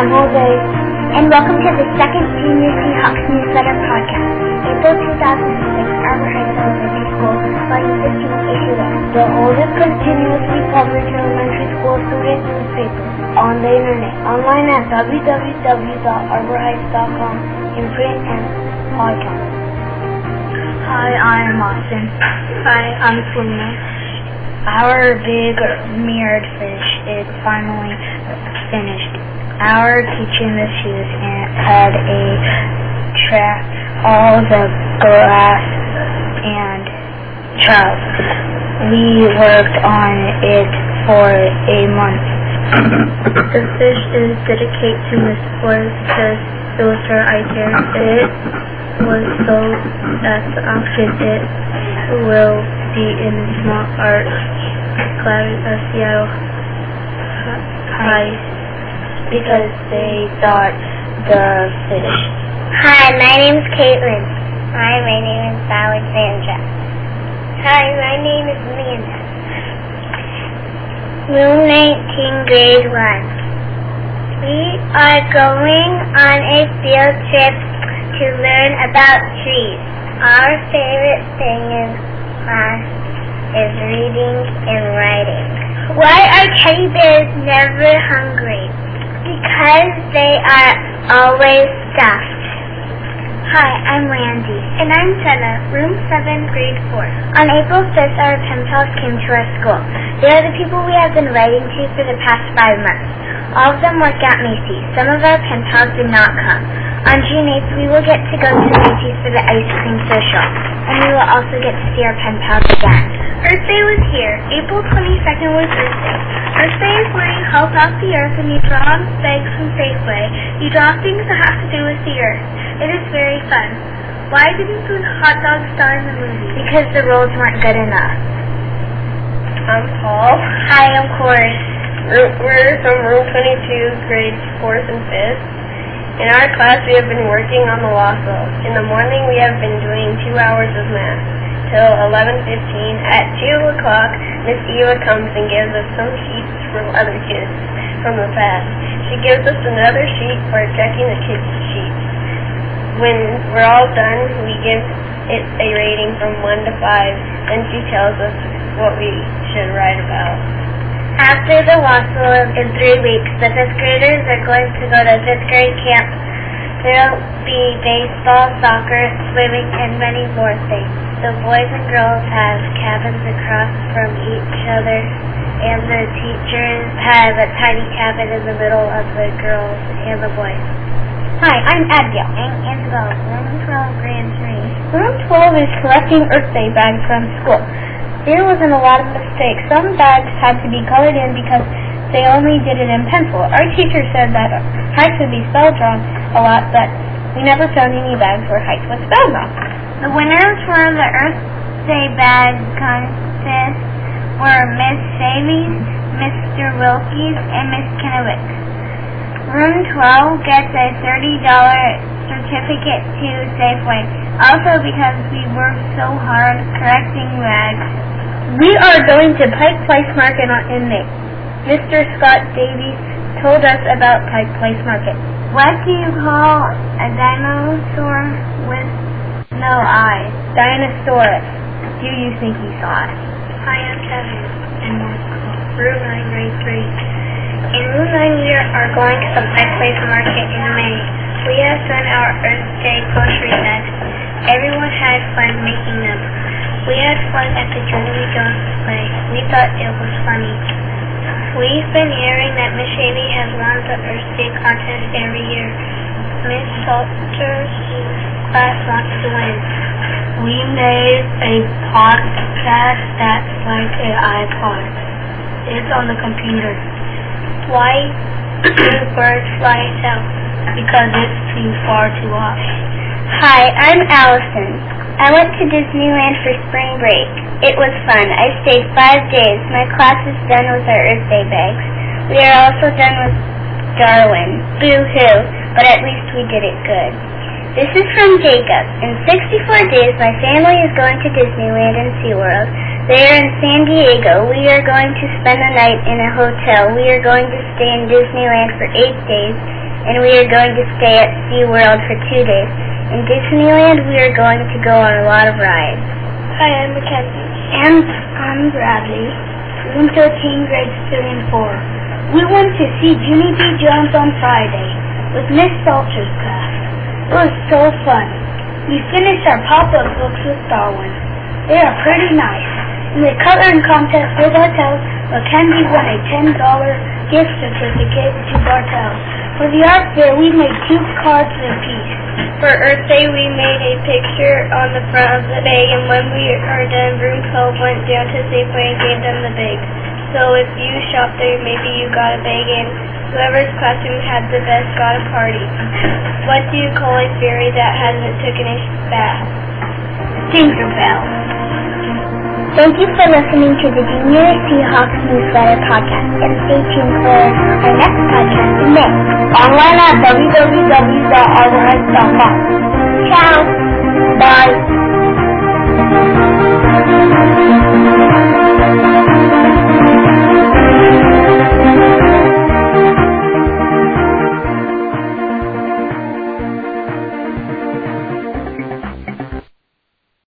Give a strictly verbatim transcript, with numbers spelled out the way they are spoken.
Jose, and welcome to the second Senior Seahawks Newsletter podcast. April two thousand six, Arbor Heights Elementary School, Volume fifteen, Issue one. The oldest continuously published elementary school student newspaper on the internet. Online at w w w dot arbor heights dot com in print and podcast. Hi, I'm Austin. Hi, I'm Selena. Our big mirrored fish is finally finished. Our teaching this year had a track all the glass and trout. We worked on it for a month. The fish is dedicated to Miss Forrest because it was her idea. It was sold at the auction. It will be in small art gallery at Seattle High because they thought the fish. Hi, my name's Caitlin. Hi, my name is Alexandra. Hi, my name is Amanda. Room nineteen, Grade one. We are going on a field trip to learn about trees. Our favorite thing in class is reading and writing. Why are teddy bears never hungry? Because they are always stuffed. Hi, I'm Randy. And I'm Senna, room seven, grade four. On April fifth, our pen pals came to our school. They are the people we have been writing to for the past five months. All of them work at Macy's. Some of our pen pals did not come. On June eighth, we will get to go to Macy's for the ice cream social. And we will also get to see our pen pals again. Earth Day was here. April twenty-second was Earth Day. Earth Day is where you help out the earth and you draw on bags from Safeway. You draw things that have to do with the earth. It is very fun. Why didn't the hot dog star in the movie? Because the rolls weren't good enough. I'm Paul. Hi, I'm Corey. We're from room twenty-two, grades fourth and fifth. In our class, we have been working on the Lasso. In the morning, we have been doing two hours of math till eleven fifteen. At two o'clock, Miss Eva comes and gives us some sheets from other kids from the past. She gives us another sheet for checking the kids' sheets. When we're all done, we give it a rating from one to five, and she tells us what we should write about. After the Lasso in three weeks, the fifth graders are going to go to fifth grade camp. There will be baseball, soccer, swimming, and many more things. The boys and girls have cabins across from each other, and the teachers have a tiny cabin in the middle of the girls and the boys. Hi, I'm Abigail. I'm Isabel, room twelve, grade three. Room twelve is collecting Earth Day bags from school. There wasn't a lot of mistakes. Some bags had to be colored in because they only did it in pencil. Our teacher said that heights would be spelled wrong a lot, but we never found any bags where heights was spelled wrong. The winners for the Earth Day bag contest were Miss Savy, Mister Wilkies, and Miss Kennewick. Room twelve gets a thirty dollars certificate to Safeway, also because we worked so hard correcting bags. We are going to Pike Place Market in May. Mister Scott Davies told us about Pike Place Market. What do you call a dinosaur with no eyes? Dinosaurus. Do you think he saw it? Hi, I'm Kevin, and room nine, grade three. In room nine, we are going to the Pike Place Market in May. We have done our Earth Day grocery bags. Everyone had fun making them. We had fun at the Junior Jones display. We thought it was funny. We've been hearing that Miss Shavy has won the Earth Day contest every year. Miss Salter's class wants to win. We made a podcast that's like an iPod. It's on the computer. Why do birds fly south? Because it's too far to watch. Hi, I'm Allison. I went to Disneyland for spring break. It was fun. I stayed five days. My class is done with our Earth Day bags. We are also done with Darwin. Boo-hoo. But at least we did it good. This is from Jacob. In sixty-four days, my family is going to Disneyland and SeaWorld. They are in San Diego. We are going to spend the night in a hotel. We are going to stay in Disneyland for eight days. and we are going to stay at SeaWorld for two days. In Disneyland, we are going to go on a lot of rides. Hi, I'm Mackenzie. And I'm Bradley. Room thirteen, grades three and four. We went to see Junie B. Jones on Friday with Miss Salter's class. It was so fun. We finished our pop-up books with Darwin. They are pretty nice. In the coloring contest with Bartels, Mackenzie won a ten dollar gift certificate to Bartels. For the art fair, we made two cards apiece. For Earth Day, we made a picture on the front of the bag, and when we are done, Room twelve went down to Safeway and gave them the bags. So if you shop there, maybe you got a bag, and whoever's classroom had the best got a party. What do you call a fairy that hasn't taken a bath? Tinkerbell. Thank you for listening to the Junior Seahawks Newsletter podcast, and stay tuned for our next podcast in May. Online at w w w dot arborheads dot com. Ciao. Bye.